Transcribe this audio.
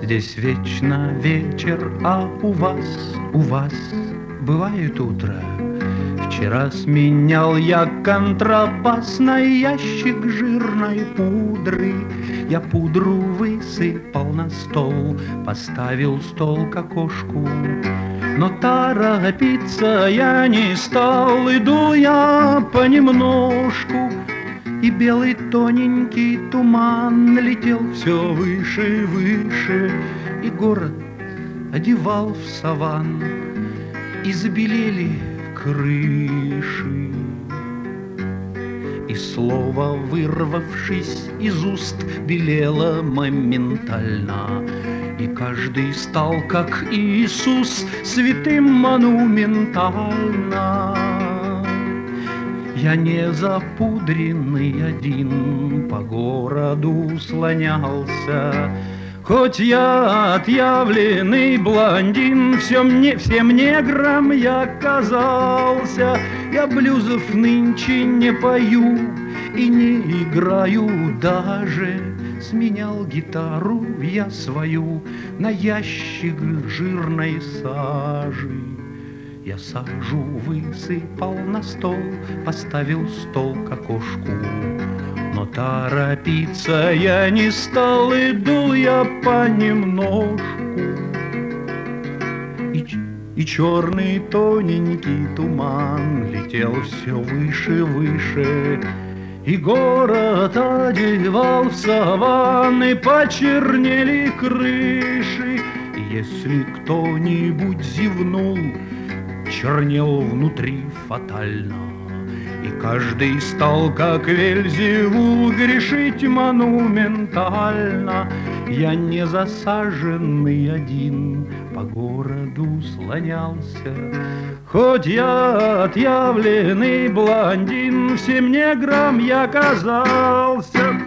Здесь вечно вечер, а у вас бывает утро. Вчера сменял я контрабас на ящик жирной пудры. Я пудру высыпал на стол, поставил стол к окошку. Но торопиться я не стал, иду я понемножку. И белый тоненький туман летел все выше и выше, и город одевал в саван, и забелели крыши. И слово, вырвавшись из уст, белело моментально, и каждый стал, как Иисус, святым монументально. Я не запудренный один по городу слонялся, хоть я отъявленный блондин, всем негром я казался. Я блюзов нынче не пою и не играю даже. Сменял гитару я свою на ящик жирной сажи. Я сажу высыпал на стол, поставил стол к окошку. Но торопиться я не стал, иду я понемножку. И черный тоненький туман летел все выше, выше, и город одевал в саванны, почернели крыши. И если кто-нибудь зевнул, чернел внутри фатально, и каждый стал, как Вельзевул, грешить монументально. Я не засаженный один по городу слонялся, хоть я отъявленный блондин, всем негром я казался.